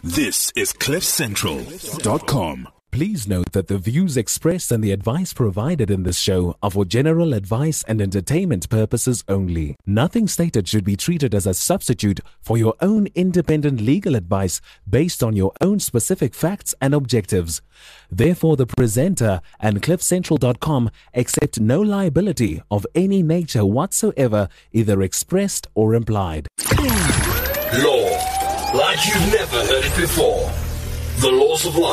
This is CliffCentral.com. Please note that the views expressed and the advice provided in this show are for general advice and entertainment purposes only. Nothing stated should be treated as a substitute for your own independent legal advice based on your own specific facts and objectives. Therefore, the presenter and CliffCentral.com accept no liability of any nature whatsoever, either expressed or implied. Law, like you've never heard it before. The Laws of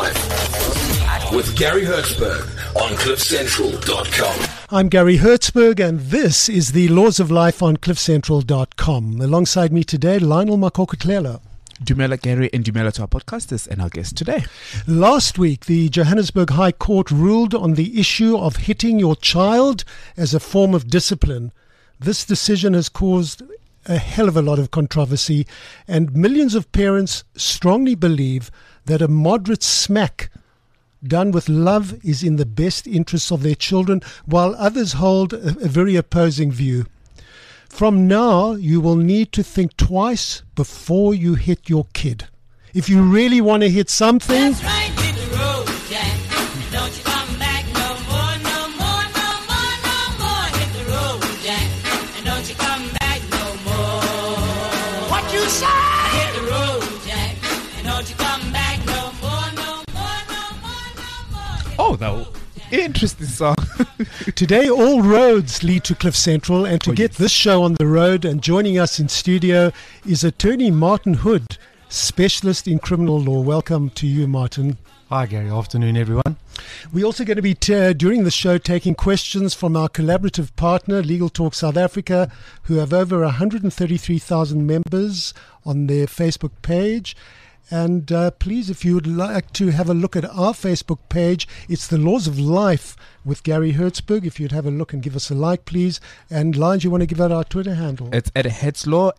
Life with Gary Hertzberg on CliffCentral.com. I'm Gary Hertzberg, and this is the Laws of Life on CliffCentral.com. Alongside me today, Lionel Makokotlela. Dumela Gary and Dumela to our podcasters and our guest today. Last week, the Johannesburg High Court ruled on the issue of hitting your child as a form of discipline. This decision has caused a hell of a lot of controversy, and millions of parents strongly believe that a moderate smack done with love is in the best interests of their children, while others hold a very opposing view. From now, you will need to think twice before you hit your kid. If you really want to hit something, that's right, hit the road, Jack. Don't you come back no more, no more, no more, no more. Hit the road, Jack, and don't you come back no more. What you say? Hit the road, Jack, and don't you come back no more, no more, no more, no more. Oh, that interesting song. today all roads lead to Cliff Central, and to get this show on the road and joining us in studio is attorney Martin Hood, specialist in criminal law. Welcome to you, Martin. Hi, Gary. Afternoon, everyone. We're also going to be, during the show, taking questions from our collaborative partner, Legal Talk South Africa, who have over 133,000 members on their Facebook page. And please, if you would like to have a look at our Facebook page, it's The Laws of Life with Gary Hertzberg. If you'd have a look and give us a like, please. And Lines, you want to give out our Twitter handle? It's at Hertzlaw,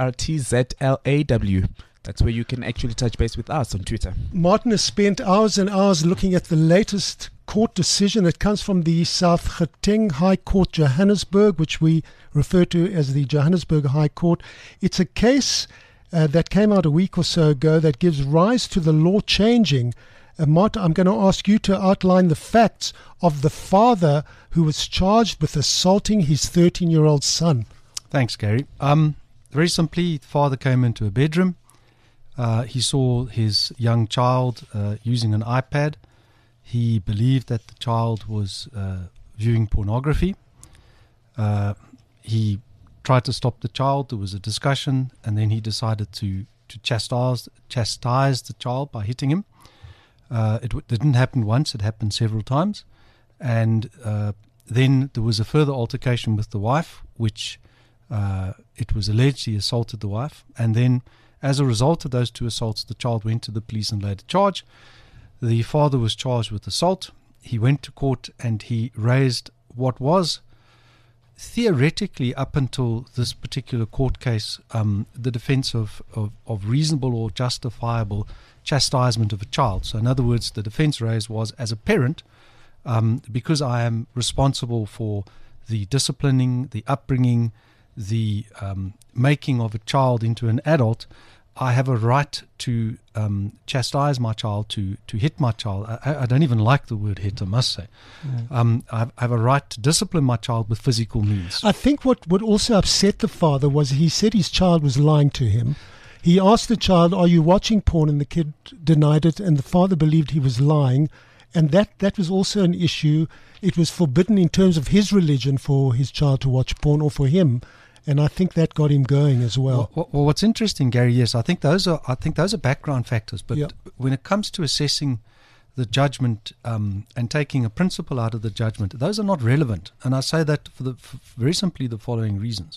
HERTZLAW. That's where you can actually touch base with us on Twitter. Martin has spent hours and hours looking at the latest court decision. It comes from the South Gauteng High Court, Johannesburg, which we refer to as the Johannesburg High Court. It's a case that came out a week or so ago that gives rise to the law changing. Martin, I'm going to ask you to outline the facts of the father who was charged with assaulting his 13-year-old son. Thanks, Gary. Very simply, the father came into a bedroom. He saw his young child using an iPad. He believed that the child was viewing pornography. He tried to stop the child. There was a discussion, and then he decided to chastise the child by hitting him. It didn't happen once, it happened several times. And then there was a further altercation with the wife, which it was alleged he assaulted the wife. And then as a result of those two assaults, the child went to the police and laid a charge. The father was charged with assault. He went to court and he raised what was theoretically, up until this particular court case, the defense of reasonable or justifiable chastisement of a child. So in other words, the defense raised was, as a parent, because I am responsible for the disciplining, the upbringing, the making of a child into an adult, I have a right to chastise my child, to hit my child. I don't even like the word hit, I must say. I have a right to discipline my child with physical means. I think what also upset the father was he said his child was lying to him. He asked the child, "Are you watching porn?" And the kid denied it, and the father believed he was lying. And that was also an issue. It was forbidden in terms of his religion for his child to watch porn, or for him. And I think that got him going as well. Well, what's interesting, Gary, yes, I think those are background factors. But when it comes to assessing the judgment and taking a principle out of the judgment, those are not relevant. And I say that for very simply the following reasons.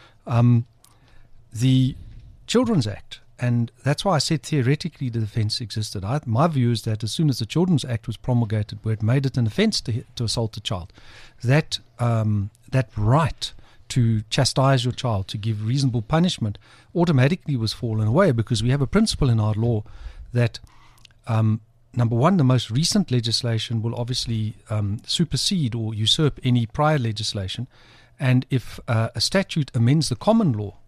The Children's Act, and that's why I said theoretically the offence existed. My view is that as soon as the Children's Act was promulgated, where it made it an offence to assault a child, that right to chastise your child, to give reasonable punishment, automatically was fallen away, because we have a principle in our law that, number one, the most recent legislation will obviously supersede or usurp any prior legislation. And if a statute amends the common law,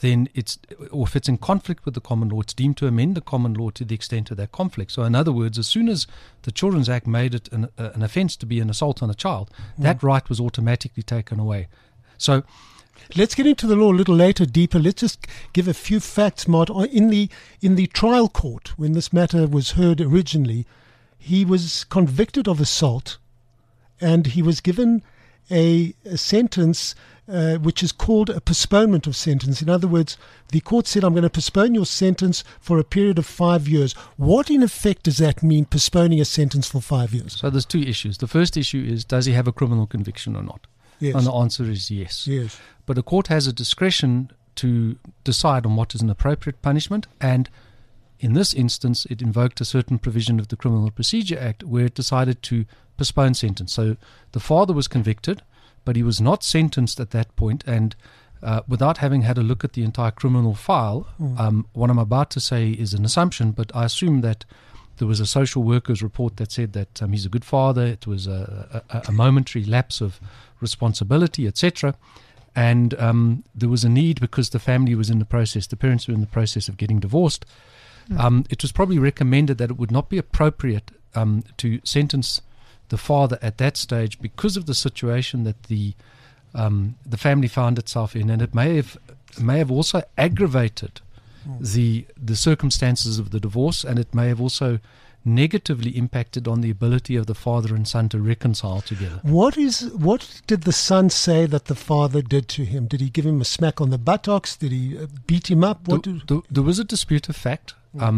then or if it's in conflict with the common law, it's deemed to amend the common law to the extent of that conflict. So in other words, as soon as the Children's Act made it an offence to be an assault on a child, that right was automatically taken away. So let's get into the law a little later, deeper. Let's just give a few facts, Mart. In the trial court, when this matter was heard originally, he was convicted of assault, and he was given a sentence which is called a postponement of sentence. In other words, the court said, I'm going to postpone your sentence for a period of 5 years. What in effect does that mean, postponing a sentence for 5 years? So there's two issues. The first issue is, does he have a criminal conviction or not? Yes. And the answer is yes. Yes. But a court has a discretion to decide on what is an appropriate punishment, and in this instance, it invoked a certain provision of the Criminal Procedure Act where it decided to postpone sentence. So the father was convicted, but he was not sentenced at that point, and without having had a look at the entire criminal file, what I'm about to say is an assumption, but I assume that there was a social worker's report that said that he's a good father, it was a momentary lapse of responsibility, etc., and there was a need because the family was in the process, the parents were in the process of getting divorced. It was probably recommended that it would not be appropriate to sentence the father at that stage because of the situation that the family found itself in, and it may have also aggravated the circumstances of the divorce, and it may have also negatively impacted on the ability of the father and son to reconcile together. What did the son say that the father did to him? Did he give him a smack on the buttocks? Did he beat him up? There was a dispute of fact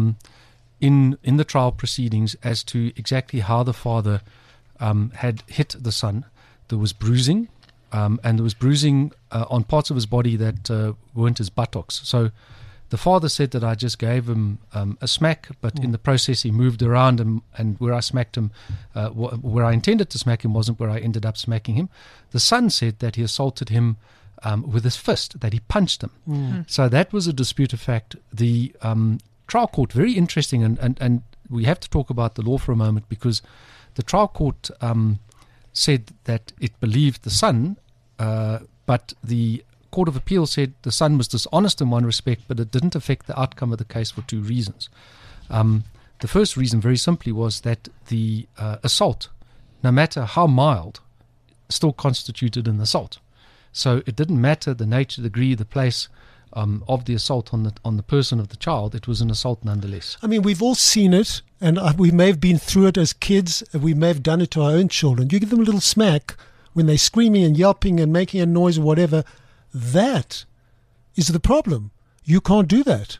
in the trial proceedings as to exactly how the father had hit the son. There was bruising, and there was bruising on parts of his body that weren't his buttocks. So the father said that I just gave him a smack, but in the process he moved around, and where I smacked him, where I intended to smack him wasn't where I ended up smacking him. The son said that he assaulted him with his fist, that he punched him. So that was a dispute of fact. The trial court, very interesting, and we have to talk about the law for a moment, because the trial court said that it believed the son, but the Court of Appeal said the son was dishonest in one respect, but it didn't affect the outcome of the case for two reasons. The first reason, very simply, was that the assault, no matter how mild, still constituted an assault. So it didn't matter the nature, the degree, the place of the assault on the person of the child. It was an assault nonetheless. I mean, we've all seen it, and we may have been through it as kids. We may have done it to our own children. You give them a little smack when they're screaming and yelping and making a noise or whatever. That is the problem. You can't do that.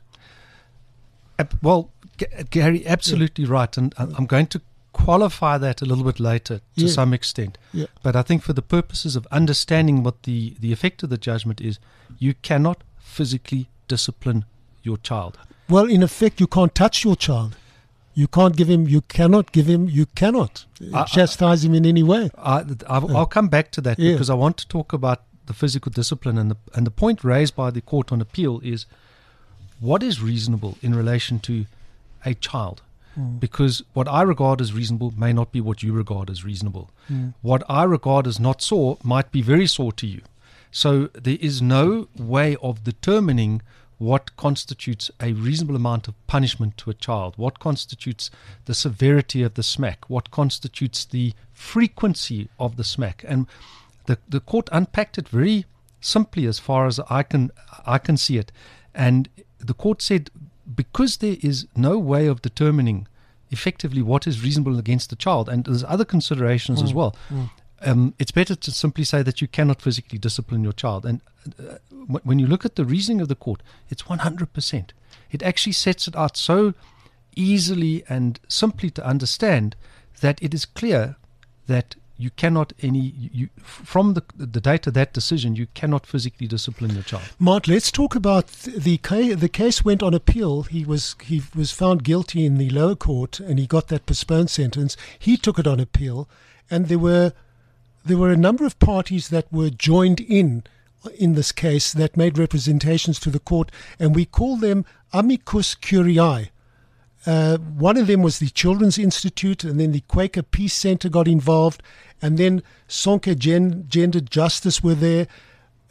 Well, Gary, absolutely right. And I'm going to qualify that a little bit later to some extent. Yeah. But I think for the purposes of understanding what the effect of the judgment is, you cannot physically discipline your child. Well, in effect, you can't touch your child. You can't give him, you cannot give him, you cannot chastise him in any way. I'll come back to that because I want to talk about the physical discipline, and the point raised by the Court on Appeal is what is reasonable in relation to a child, because what I regard as reasonable may not be what you regard as reasonable. What I regard as not sore might be very sore to you. So there is no way of determining what constitutes a reasonable amount of punishment to a child, what constitutes the severity of the smack, what constitutes the frequency of the smack. And the court unpacked it very simply as far as I can see it. And the court said, because there is no way of determining effectively what is reasonable against the child, and there's other considerations as well, it's better to simply say that you cannot physically discipline your child. And when you look at the reasoning of the court, it's 100%. It actually sets it out so easily and simply to understand that it is clear that you cannot from the date of that decision, you cannot physically discipline your child. Mart, let's talk about the case went on appeal. He was found guilty in the lower court, and he got that postponed sentence. He took it on appeal, and there were a number of parties that were joined in this case that made representations to the court, and we call them amicus curiae. One of them was the Children's Institute, and then the Quaker Peace Center got involved, and then Sonke Gender Justice were there.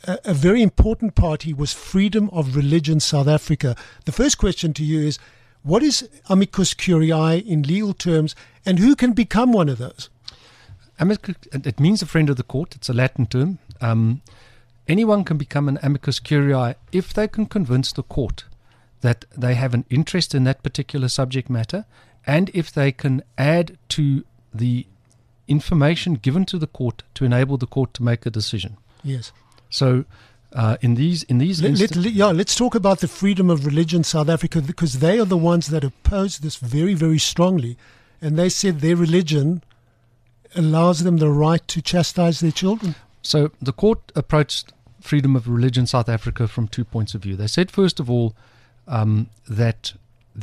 a very important party was Freedom of Religion South Africa. The first question to you is, what is amicus curiae in legal terms, and who can become one of those? It means a friend of the court. It's a Latin term. Anyone can become an amicus curiae if they can convince the court that they have an interest in that particular subject matter, and if they can add to the information given to the court to enable the court to make a decision. Yes. So in these let's talk about the Freedom of Religion South Africa, because they are the ones that opposed this very, very strongly, and they said their religion allows them the right to chastise their children. So the court approached Freedom of Religion South Africa from 2 points of view. They said, first of all, that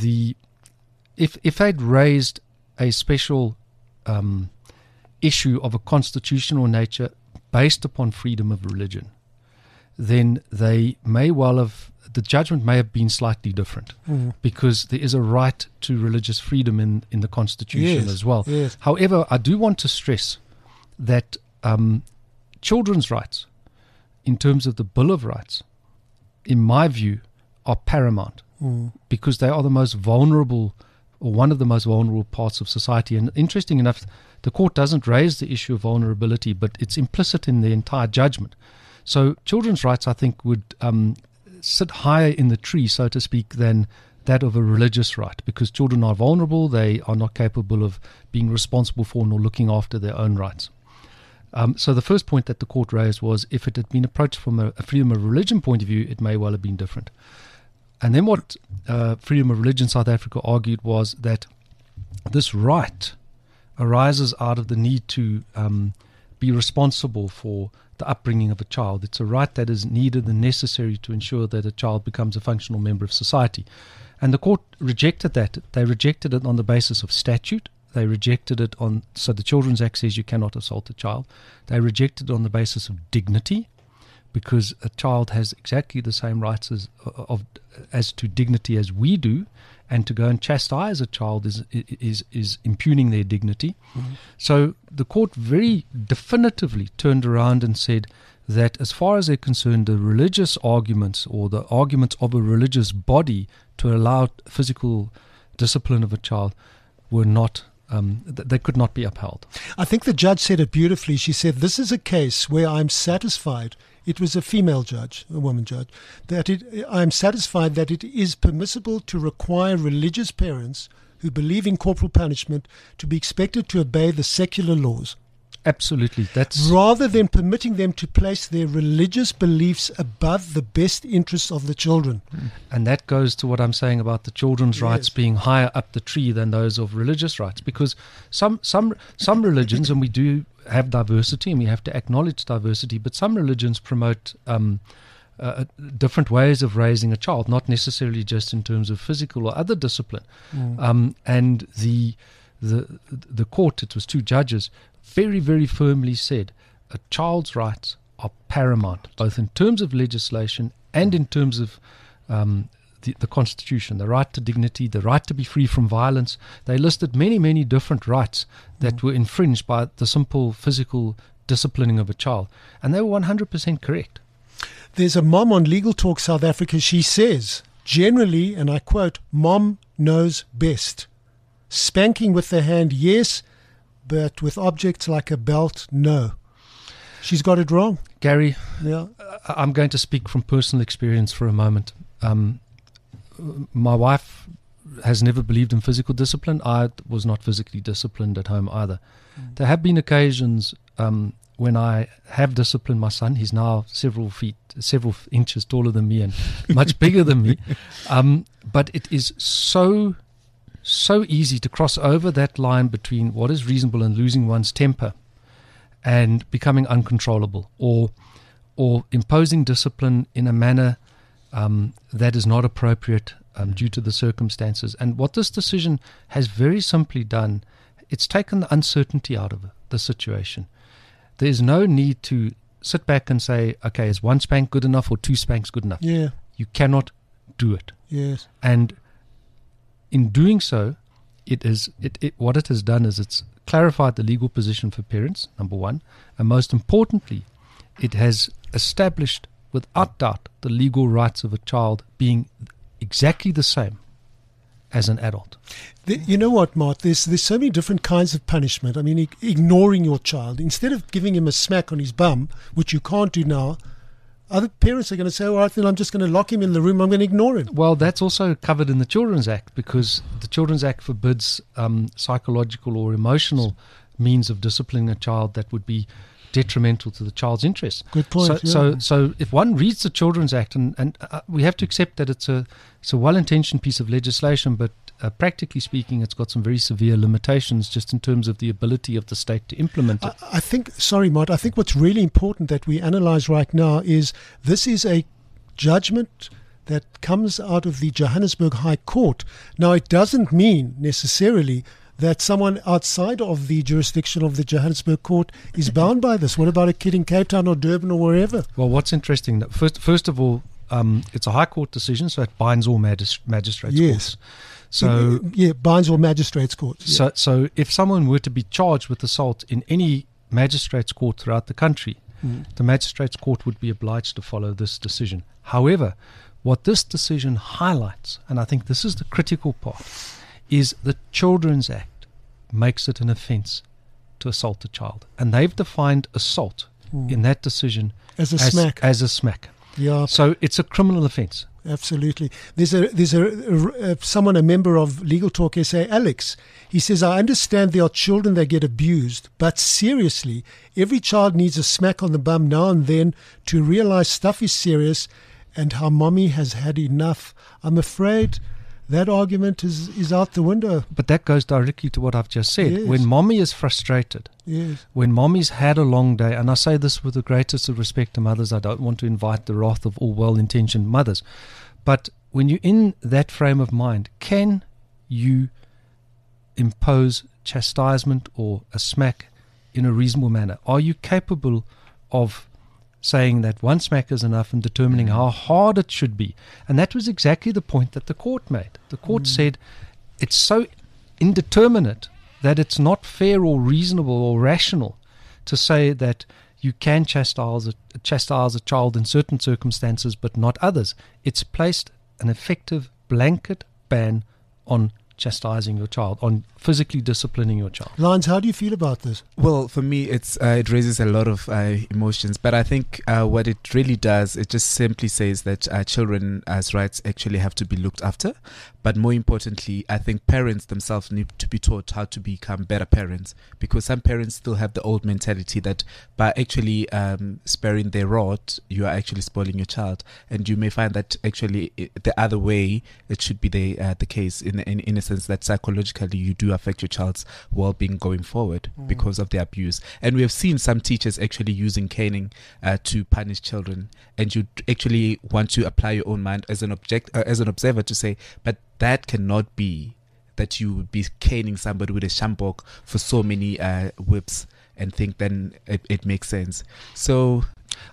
if they'd raised a special issue of a constitutional nature based upon freedom of religion, then they may well have, the judgment may have been slightly different, because there is a right to religious freedom in the Constitution as well. Yes. However, I do want to stress that children's rights, in terms of the Bill of Rights, in my view, are paramount, because they are the most vulnerable, or one of the most vulnerable parts of society. And interesting enough, the court doesn't raise the issue of vulnerability, but it's implicit in the entire judgment. So children's rights, I think, would sit higher in the tree, so to speak, than that of a religious right, because children are vulnerable. They are not capable of being responsible for nor looking after their own rights. So the first point that the court raised was, if it had been approached from a freedom of religion point of view, it may well have been different. And then what Freedom of Religion South Africa argued was that this right arises out of the need to be responsible for the upbringing of a child. It's a right that is needed and necessary to ensure that a child becomes a functional member of society. And the court rejected that. They rejected it on the basis of statute. They rejected it on, so the Children's Act says you cannot assault a child. They rejected it on the basis of dignity, because a child has exactly the same rights as to dignity as we do, and to go and chastise a child is impugning their dignity. So the court very definitively turned around and said that, as far as they're concerned, the religious arguments, or the arguments of a religious body to allow physical discipline of a child, were not, they could not be upheld. I think the judge said it beautifully. She said, this is a case where I'm satisfied. It was a female judge, a woman judge, that I'm satisfied that it is permissible to require religious parents who believe in corporal punishment to be expected to obey the secular laws. Absolutely. Rather than permitting them to place their religious beliefs above the best interests of the children. And that goes to what I'm saying about the children's rights being higher up the tree than those of religious rights, because some religions, and we do have diversity and we have to acknowledge diversity, but some religions promote different ways of raising a child, not necessarily just in terms of physical or other discipline. And the court, it was two judges, very, very firmly said a child's rights are paramount, both in terms of legislation and in terms of the Constitution, the right to dignity, the right to be free from violence. They listed many, many different rights that were infringed by the simple physical disciplining of a child. And they were 100% correct. There's a mom on Legal Talk South Africa. She says, generally, and I quote, mom knows best. Spanking with the hand, yes, but with objects like a belt, no. She's got it wrong. Gary, I'm going to speak from personal experience for a moment. My wife has never believed in physical discipline. I was not physically disciplined at home either. There have been occasions when I have disciplined my son. He's now several inches taller than me and much bigger than me. But it is so easy to cross over that line between what is reasonable and losing one's temper and becoming uncontrollable, or imposing discipline in a manner that is not appropriate due to the circumstances. And what this decision has very simply done, it's taken the uncertainty out of the situation. There is no need to sit back and say, okay, is one spank good enough or two spanks good enough? Yeah. You cannot do it. Yes. And in doing so, what it has done is it's clarified the legal position for parents, number one, and most importantly, it has established without doubt the legal rights of a child being exactly the same as an adult. You know what, Mart? There's so many different kinds of punishment. I mean, ignoring your child. Instead of giving him a smack on his bum, which you can't do now, other parents are going to say, all right, then I'm just going to lock him in the room. I'm going to ignore him. Well, that's also covered in the Children's Act, because the Children's Act forbids psychological or emotional means of disciplining a child that would be detrimental to the child's interests. Good point. So if one reads the Children's Act, and we have to accept that it's a well-intentioned piece of legislation, but practically speaking, it's got some very severe limitations just in terms of the ability of the state to implement it. I think, sorry, Mart, I think what's really important that we analyze right now is this is a judgment that comes out of the Johannesburg High Court. Now, it doesn't mean necessarily that someone outside of the jurisdiction of the Johannesburg court is bound by this. What about a kid in Cape Town or Durban or wherever? Well, what's interesting, first of all, it's a High Court decision, so it binds all magistrates' courts. So binds all magistrates' courts. Yeah. So if someone were to be charged with assault in any magistrates' court throughout the country, the magistrates' court would be obliged to follow this decision. However, what this decision highlights, and I think this is the critical part, is the Children's Act makes it an offence to assault a child. And they've defined assault in that decision as a smack. Yeah. So it's a criminal offence. Absolutely. There's a member of Legal Talk SA, Alex. He says, I understand there are children that get abused, but seriously, every child needs a smack on the bum now and then to realize stuff is serious and how mommy has had enough. I'm afraid that argument is out the window. But that goes directly to what I've just said. Yes. When mommy is frustrated, when mommy's had a long day, and I say this with the greatest of respect to mothers, I don't want to invite the wrath of all well-intentioned mothers, but when you're in that frame of mind, can you impose chastisement or a smack in a reasonable manner? Are you capable of saying that one smack is enough and determining how hard it should be? And that was exactly the point that the court made. The court said it's so indeterminate that it's not fair or reasonable or rational to say that you can chastise a child in certain circumstances but not others. It's placed an effective blanket ban on chastising your child, on physically disciplining your child. Lines, how do you feel about this? Well, for me, it raises a lot of emotions, but I think what it really does, it just simply says that children's rights actually have to be looked after. But more importantly, I think parents themselves need to be taught how to become better parents, because some parents still have the old mentality that by actually sparing their rod, you are actually spoiling your child. And you may find that actually the other way, it should be the case in a sense that psychologically you do affect your child's well-being going forward because of the abuse. And we have seen some teachers actually using caning to punish children, and you actually want to apply your own mind as an observer to say, but that cannot be that you would be caning somebody with a shambok for so many whips and think then it makes sense. So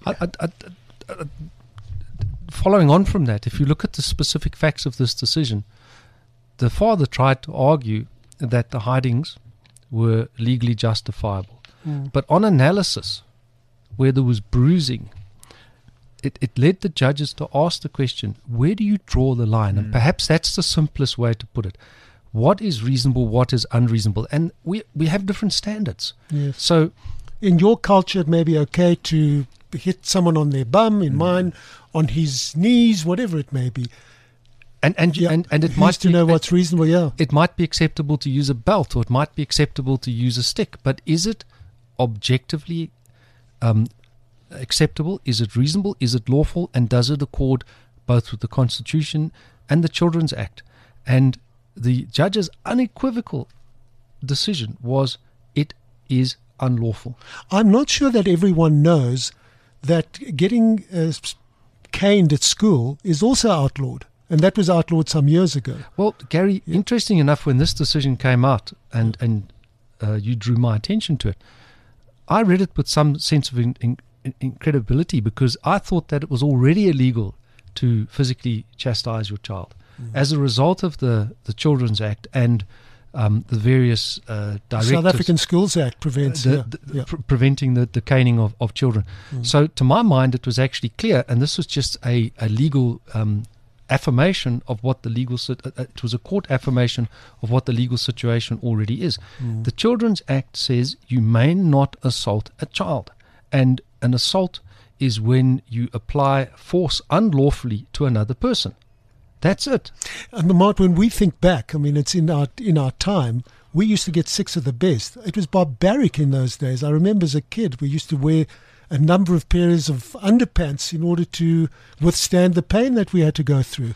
following on from that, if you look at the specific facts of this decision, the father tried to argue that the hidings were legally justifiable. But on analysis, where there was bruising, it led the judges to ask the question, where do you draw the line? And perhaps that's the simplest way to put it. What is reasonable, what is unreasonable? And we have different standards. Yes. So in your culture, it may be okay to hit someone on their bum, in mine, on his knees, whatever it may be. And it Who's might to know what's reasonable, yeah. It might be acceptable to use a belt, or it might be acceptable to use a stick, but is it objectively acceptable? Is it reasonable? Is it lawful? And does it accord both with the Constitution and the Children's Act? And the judge's unequivocal decision was it is unlawful. I'm not sure that everyone knows that getting caned at school is also outlawed. And that was outlawed some years ago. Well, Gary, interesting enough, when this decision came out and you drew my attention to it, I read it with some sense of incredibility, because I thought that it was already illegal to physically chastise your child. As a result of the Children's Act and the various directives. South African Schools Act prevents preventing the caning of children. So to my mind, it was actually clear, and this was just a legal affirmation of what the legal it was a court affirmation of what the legal situation already is. The Children's Act says you may not assault a child, and an assault is when you apply force unlawfully to another person. That's it. And Mart, when we think back, I mean, it's in our time, we used to get 6 of the best. It was barbaric in those days. I remember as a kid, we used to wear a number of pairs of underpants in order to withstand the pain that we had to go through.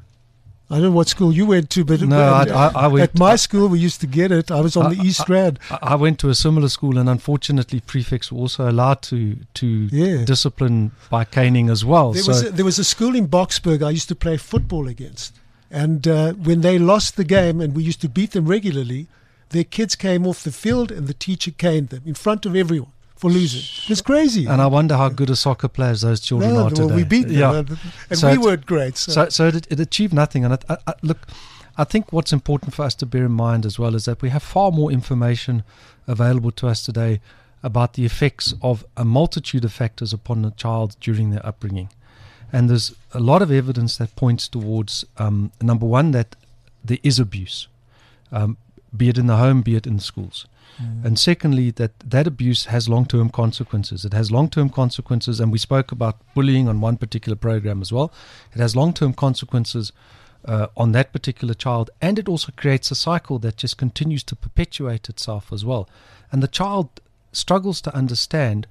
I don't know what school you went to, but I went, at my school we used to get it. I was on the East Rand. I went to a similar school, and unfortunately prefects were also allowed to discipline by caning as well. There was a school in Boksburg I used to play football against, and when they lost the game, and we used to beat them regularly, their kids came off the field and the teacher caned them in front of everyone for losing. It's crazy. And I wonder how good a soccer players those children are today. Well, we beat them, and we weren't great. So it achieved nothing. And look, I think what's important for us to bear in mind as well is that we have far more information available to us today about the effects of a multitude of factors upon a child during their upbringing. And there's a lot of evidence that points towards, number one, that there is abuse, be it in the home, be it in the schools. And secondly, that abuse has long-term consequences. It has long-term consequences, and we spoke about bullying on one particular program as well. It has long-term consequences on that particular child, and it also creates a cycle that just continues to perpetuate itself as well. And the child struggles to understand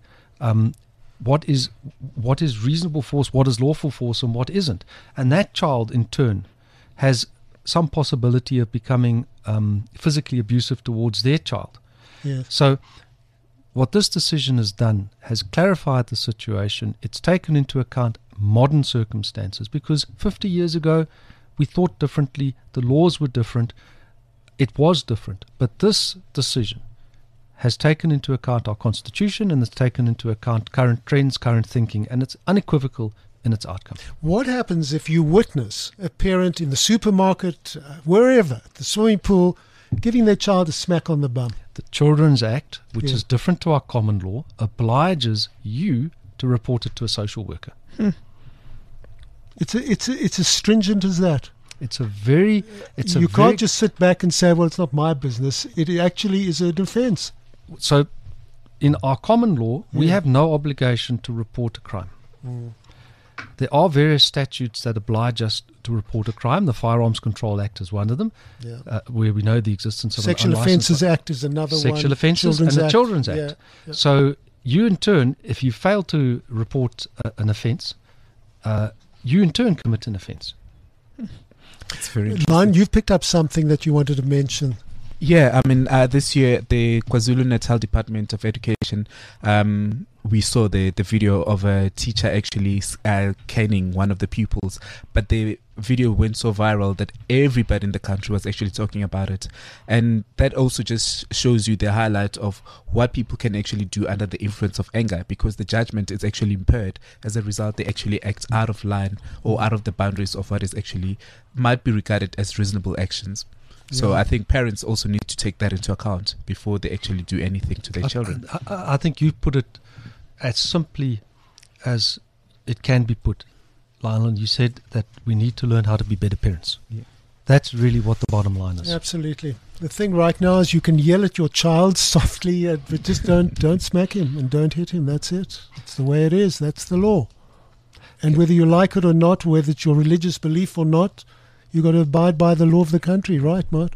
what is reasonable force, what is lawful force, and what isn't. And that child, in turn, has some possibility of becoming physically abusive towards their child. Yes. So what this decision has done has clarified the situation. It's taken into account modern circumstances, because 50 years ago we thought differently, the laws were different, it was different. But this decision has taken into account our constitution, and it's taken into account current trends, current thinking, and it's unequivocal in its outcome. What happens if you witness a parent in the supermarket, wherever, the swimming pool, giving their child a smack on the bum? The Children's Act, which is different to our common law, obliges you to report it to a social worker. It's as stringent as that. You can't just sit back and say, well, it's not my business. It actually is a defense. So in our common law, we have no obligation to report a crime. There are various statutes that oblige us to report a crime. The Firearms Control Act is one of them, where we know the existence of Sexual Offences Act is another one. Sexual Offences and the Children's Act. Yeah. So you, in turn, if you fail to report an offence, you, in turn, commit an offence. It's very interesting. Lon, you've picked up something that you wanted to mention. Yeah, I mean, this year, the KwaZulu-Natal Department of Education, we saw the video of a teacher actually caning one of the pupils, but the video went so viral that everybody in the country was actually talking about it. And that also just shows you the highlight of what people can actually do under the influence of anger, because the judgment is actually impaired. As a result, they actually act out of line or out of the boundaries of what is actually might be regarded as reasonable actions. So I think parents also need to take that into account before they actually do anything to their children. I think you put it as simply as it can be put. Lionel, you said that we need to learn how to be better parents. Yeah. That's really what the bottom line is. Absolutely. The thing right now is you can yell at your child softly, but just don't smack him and don't hit him. That's it. It's the way it is. That's the law. And whether you like it or not, whether it's your religious belief or not, you've got to abide by the law of the country, right, Mart?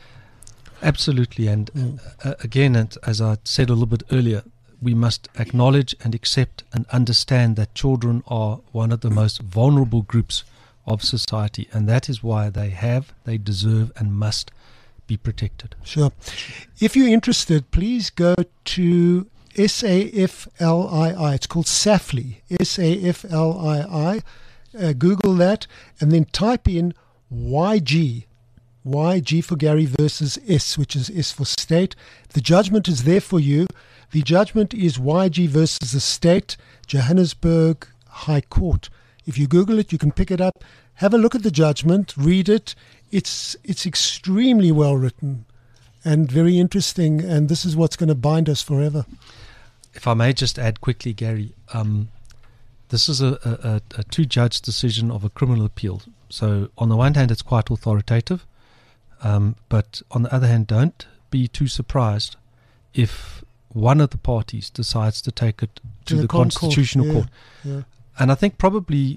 Absolutely. And again, and as I said a little bit earlier, we must acknowledge and accept and understand that children are one of the most vulnerable groups of society, and that is why they deserve and must be protected. Sure. If you're interested, please go to SAFLII. It's called SAFLI, SAFLII. Google that and then type in YG for Gary versus S, which is S for state. The judgment is there for you. The judgment is YG versus the state, Johannesburg High Court. If you Google it, you can pick it up. Have a look at the judgment, read it. It's extremely well written. and very interesting. And this is what's going to bind us forever. If I may just add quickly, Gary, this is a two-judge decision of a criminal appeal. So on the one hand, it's quite authoritative, but on the other hand, don't be too surprised if one of the parties decides to take it to the Constitutional Court. Yeah. And I think probably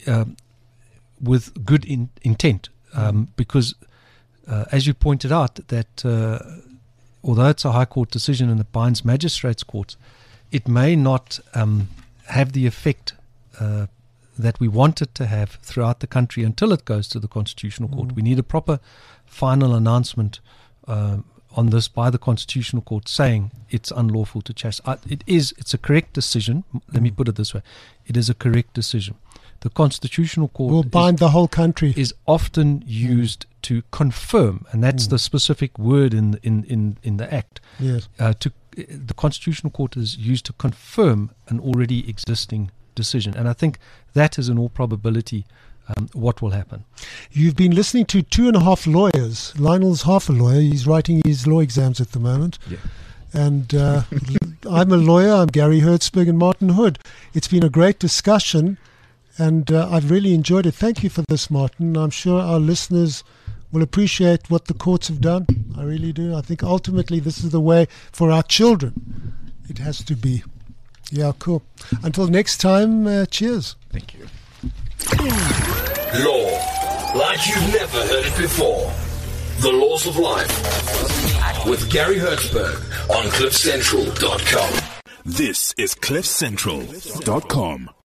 with good intent, because as you pointed out, that although it's a High Court decision and it binds magistrates' courts, it may not have the effect that we want it to have throughout the country until it goes to the Constitutional Court. We need a proper final announcement on this by the Constitutional Court saying it's unlawful to chastise. It's a correct decision. Let me put it this way. It is a correct decision. The Constitutional Court will bind the whole country. Is often used to confirm, and that's the specific word in the Act. Yes. The Constitutional Court is used to confirm an already existing decision, and I think that is in all probability what will happen. You've been listening to 2.5 lawyers. Lionel's half a lawyer. He's writing his law exams at the moment. Yeah. And I'm a lawyer. I'm Gary Hertzberg and Martin Hood. It's been a great discussion, and I've really enjoyed it. Thank you for this, Martin. I'm sure our listeners will appreciate what the courts have done. I really do. I think ultimately this is the way for our children. It has to be. Yeah, cool. Until next time, cheers. Thank you. Law, like you've never heard it before. The Laws of Life with Gary Hertzberg on CliffCentral.com. This is CliffCentral.com.